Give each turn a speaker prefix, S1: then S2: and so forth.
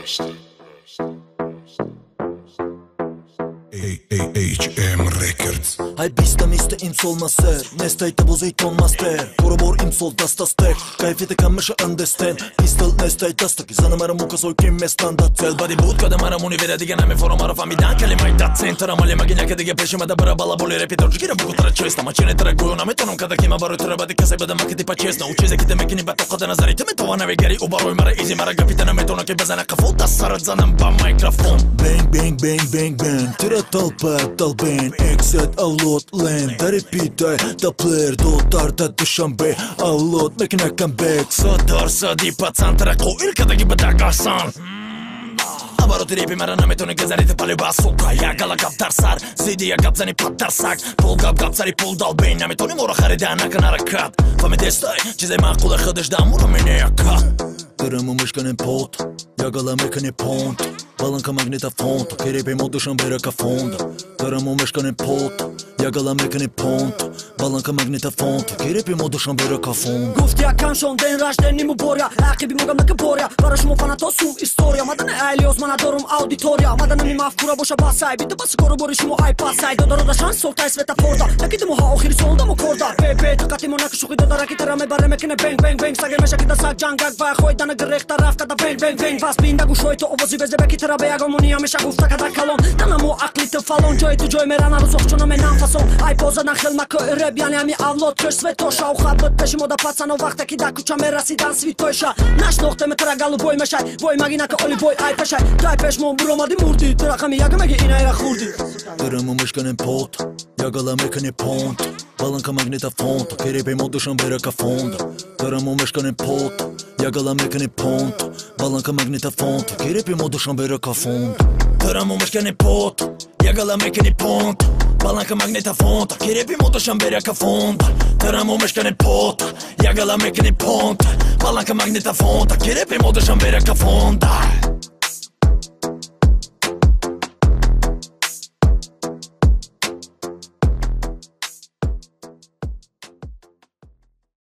S1: HM Records.
S2: Հայբիստը միստը իմ սոլնասեր Նեստայտը ոզեիտ on master Կորոբոր իմ սոլ դաստաստեք Կայֆիտը կամշը understand Pistol նեստայտաստը Կիզանամարը մուկս ոյքին մեզ տանդացել Բադի բուտ կադամարը մունի վերադիգանամի ֆորոմարը ֆամիդան Կալիմայ դացեն Տրամալի մագինյակը դիգե պեշիմա դա բրաբալա բոլի ռեպիտոր Ջգիրը բուկուտրա չեսնա Մաչինե տրագույոն ամետոնում կադակիմա բարոյ տրաբադի կասայ բադա մակետի պաչեսնա Ուչեզեքի դեմեկինի բատող կդանազարի Թմե տովանավի գարի ու բարոյ մարը իզի մարը գապիտանա մետոնա կե բազանա կվոտ Ասարը ձանամ բա մայկրոֆոն Bang bang bang bang bang Տրա տալպա տալբեն Exit allot land Da repeataj da player Do tarta të shambe Allot me kina comeback Sa darsa di pacan Trako ilka da giba da gasan Abarot ripi marana me toni gazari të pali basuka Ja gala gap darsar Zidi ja gap zani pat darsak Pol gap gap zari pol dalbejn Na me toni mora kharidana kana rakat Fa me destaj Qizaj ma kula khëdësh da mura me ne jaka Tëra mu më shkën e pot Ja gala me kën e pont Balanka magneta font Kerepe mo dëshën bera ka fond Tëra mu më shkën e pot Ja gala me kën e pont Balanka magneta font Kerepe mo dëshën bera ka fond
S3: Guftja kanë shon den rashden mu borja Akibi mu gam në këporja Parash mu fanatosum historia Madane Elios manadorum auditoria Madane mi maf kura bosha basaj Bitë basë korobori shimu aj pasaj Dodoro da shans soltaj sveta porta Nakiti mu ha ohiri solda mu korda Pepe të kati mu nakë shuki do da rakitera me bare me kene bang bang bang Sage me shakita sak jangak Vaja hoj da në gërrekta rafka da bang bang bang Vas binda gu shoj të ovozi bez debe kitera beja gomunia me shagufta ka da kalon Dana mu akli të falon Gjoj të gjoj me rana rëzof qëno me nan fason Aj poza na xel ma kë rëb janë jam i avlot Kësh svetosha u khabët peshim o da paca no vakte ki da kuqa me rasi dan svitojsha Nash nohte me tëra galu boj me shaj Voj magina kë oli boj aj peshaj Daj pesh mo broma di murti Tëra kami jagë me gi ina era khurdi
S2: Tëra mu më shkën e pot Ja gala me kën e pont Balanka magneta font Kerepe mo dëshën bera ka fond Tëra mu më shkën e pot Ja gala me kën e pont Balanka magneta font Kerepe mo dëshën bera ka fond Tëra mu më shkën e pot Ja gala me kën e pont Balanka magneta font Kerepe mo dëshën bera ka fond Tëra mu më shkën e pot Ja gala me kën e pont Balanka magneta font Kerepe mo dëshën bera ka fond